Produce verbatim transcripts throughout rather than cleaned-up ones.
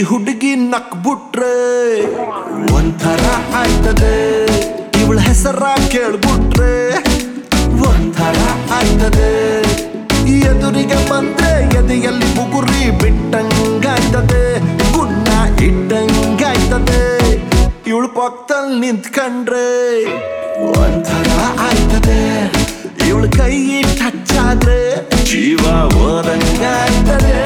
ಹುಡುಗಿ ನಕ್ಬಿಟ್ರೆ ಒಂಥರ ಆಯ್ತದೆ, ಇವಳ ಹೆಸರ ಕೇಳ್ಬಿಟ್ರೆ ಒಂಥರ ಆಯ್ತದೆ, ಎದುರಿಗೆ ಬಂದ್ರೆ ಎದೆಯಲ್ಲಿ ಬುಗುರಿ ಬಿಟ್ಟಂಗಾಯ್ತದೆ, ಗುನ್ನ ಇಟ್ಟಂಗಾಯ್ತದೆ, ಇವಳು ಪಕ್ಕದಲ್ಲಿ ನಿಂತ್ಕಂಡ್ರೆ ಒಂಥರ ಆಯ್ತದೆ, ಇವಳು ಕೈ ಟಚ್ ಆದ್ರೆ ಜೀವ ಓದಂಗಾಯ್ತದೆ.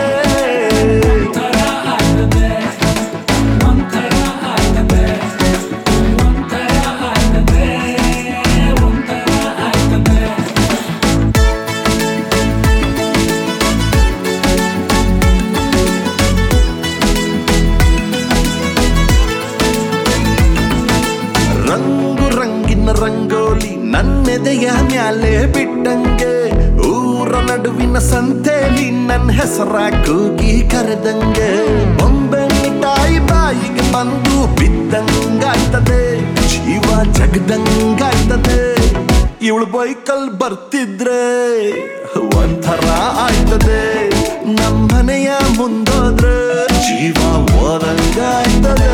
ರಂಗು ರಂಗಿನ ರಂಗೋಲಿ ನನ್ನೆದೆಯ ಮ್ಯಾಲೆ ಬಿಟ್ಟಂಗೆ, ಊರ ನಡುವಿನ ಸಂತೆಲಿ ನನ್ನ ಹೆಸರ ಕೂಗಿ ಕರೆದಂಗೆ, ಬೊಂಬೆ ಮಿಠಾಯಿ ಬಾಯಿಗೆ ಬಂದು ಬಿದ್ದಂಗಾಯ್ತದೆ, ಜೀವ ಜಗದಂಗಾಯ್ತದೆ, ಇವಳು ಬೈಕಲ್ ಬರ್ತಿದ್ರೆ ಒಂಥರ ಆಯ್ತದೆ, ನಮ್ಮನೆಯ ಮುಂದೋದ್ರೆ ಜೀವ ಓದಂಗಾಯ್ತದೆ.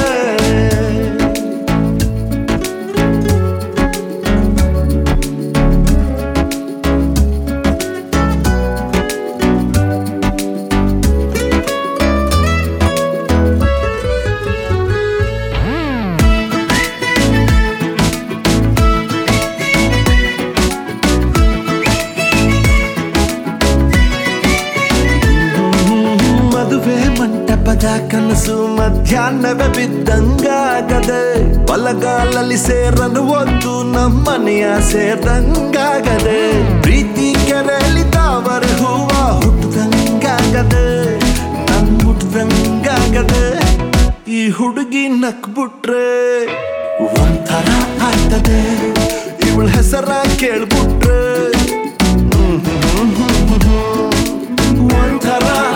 ಮದುವೆ ಮಂಟಪದ ಕನಸು ಮಧ್ಯಾಹ್ನವೇ ಬಿದ್ದಂಗಾಗದೆ, ಬಲಗಾಲಲ್ಲಿ ಸೇರಲು ಒಂದು ನಮ್ಮನೆಯ ಸೇರ್ದಂಗಾಗದೆ, ಪ್ರೀತಿ ಕೆರೆಯಲ್ಲಿ ತಾವರೆ ಹೂವ ಹುಟ್ಟದಂಗಾಗದೆ, ನನ್ ಮುಟ್ದಂಗಾಗದೆ, ಈ ಹುಡುಗಿ ನಕ್ಬಿಟ್ರೆ ಒಂಥರ ಆಯ್ತದೆ, ಇವಳ ಹೆಸರ ಕೇಳ್ಬಿಟ್ರೆ ಒಂಥರ